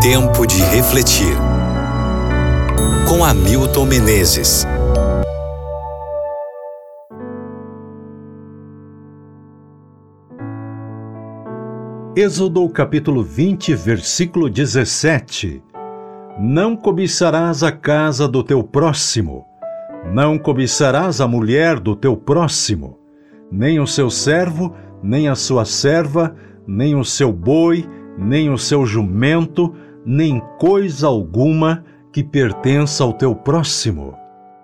Tempo de refletir. Com Hamilton Menezes. Êxodo capítulo 20, versículo 17. Não cobiçarás a casa do teu próximo, não cobiçarás a mulher do teu próximo, nem o seu servo, nem a sua serva, nem o seu boi, nem o seu jumento, nem coisa alguma que pertença ao teu próximo.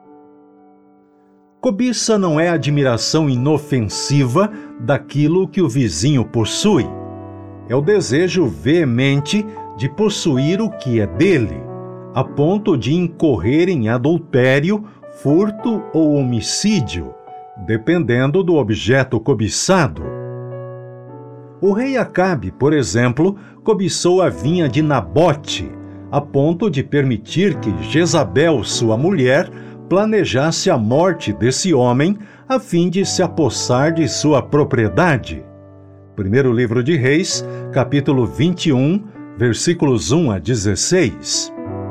Cobiça não é admiração inofensiva daquilo que o vizinho possui. É o desejo veemente de possuir o que é dele, a ponto de incorrer em adultério, furto ou homicídio, dependendo do objeto cobiçado. O rei Acabe, por exemplo, cobiçou a vinha de Nabote, a ponto de permitir que Jezabel, sua mulher, planejasse a morte desse homem a fim de se apossar de sua propriedade. Primeiro livro de Reis, capítulo 21, versículos 1 a 16.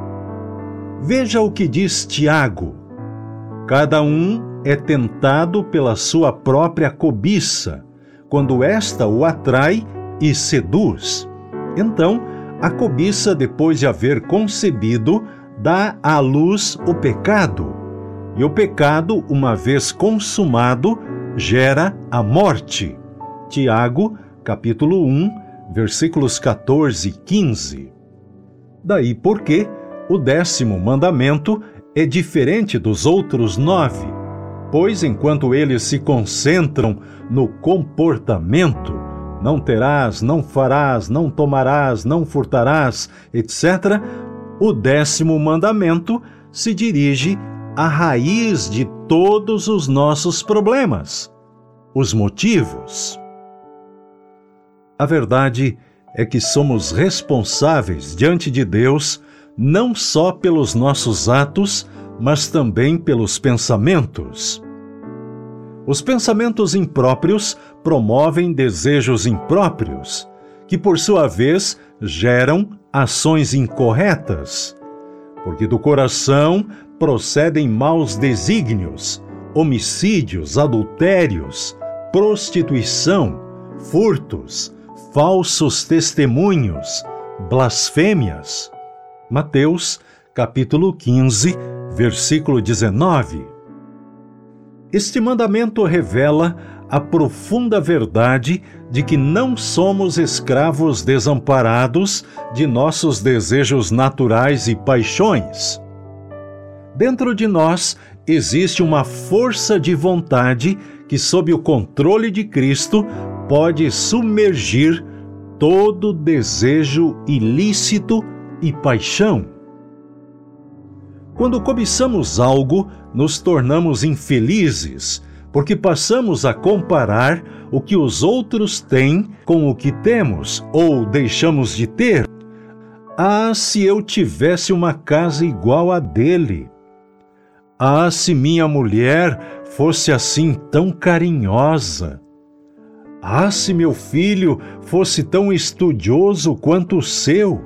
Veja o que diz Tiago. Cada um é tentado pela sua própria cobiça, quando esta o atrai e seduz. Então, a cobiça, depois de haver concebido, dá à luz o pecado. E o pecado, uma vez consumado, gera a morte. Tiago, capítulo 1, versículos 14 e 15. Daí porque o 10º mandamento é diferente dos outros 9, pois enquanto eles se concentram no comportamento, não terás, não farás, não tomarás, não furtarás, etc., o 10º mandamento se dirige à raiz de todos os nossos problemas, os motivos. A verdade é que somos responsáveis diante de Deus não só pelos nossos atos, mas também pelos pensamentos. Os pensamentos impróprios promovem desejos impróprios, que por sua vez geram ações incorretas, porque do coração procedem maus desígnios, homicídios, adultérios, prostituição, furtos, falsos testemunhos, blasfêmias. Mateus, capítulo 15, versículo 19. Este mandamento revela a profunda verdade de que não somos escravos desamparados de nossos desejos naturais e paixões. Dentro de nós existe uma força de vontade que, sob o controle de Cristo, pode submergir todo desejo ilícito e paixão. Quando cobiçamos algo, nos tornamos infelizes, porque passamos a comparar o que os outros têm com o que temos ou deixamos de ter. Ah, se eu tivesse uma casa igual à dele! Ah, se minha mulher fosse assim tão carinhosa! Ah, se meu filho fosse tão estudioso quanto o seu!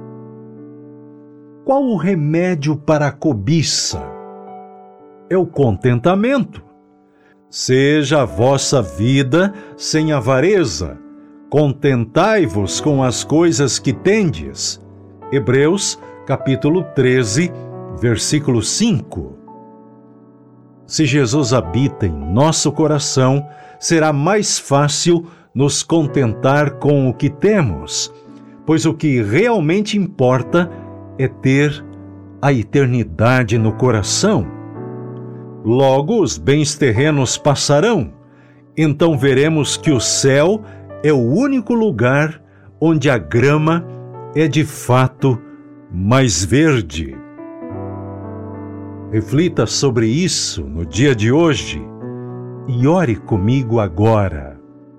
Qual o remédio para a cobiça? É o contentamento. Seja a vossa vida sem avareza, contentai-vos com as coisas que tendes. Hebreus, capítulo 13, versículo 5. Se Jesus habita em nosso coração, será mais fácil nos contentar com o que temos, pois o que realmente importa é ter a eternidade no coração. Logo, os bens terrenos passarão, então veremos que o céu é o único lugar onde a grama é de fato mais verde. Reflita sobre isso no dia de hoje e ore comigo agora.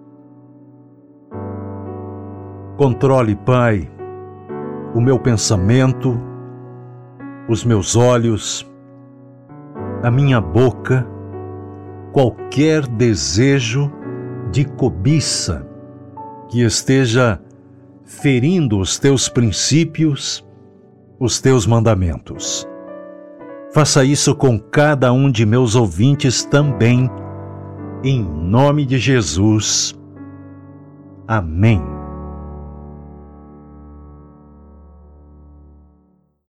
Controle, Pai, o meu pensamento, os meus olhos, a minha boca, qualquer desejo de cobiça que esteja ferindo os teus princípios, os teus mandamentos. Faça isso com cada um de meus ouvintes também, em nome de Jesus. Amém.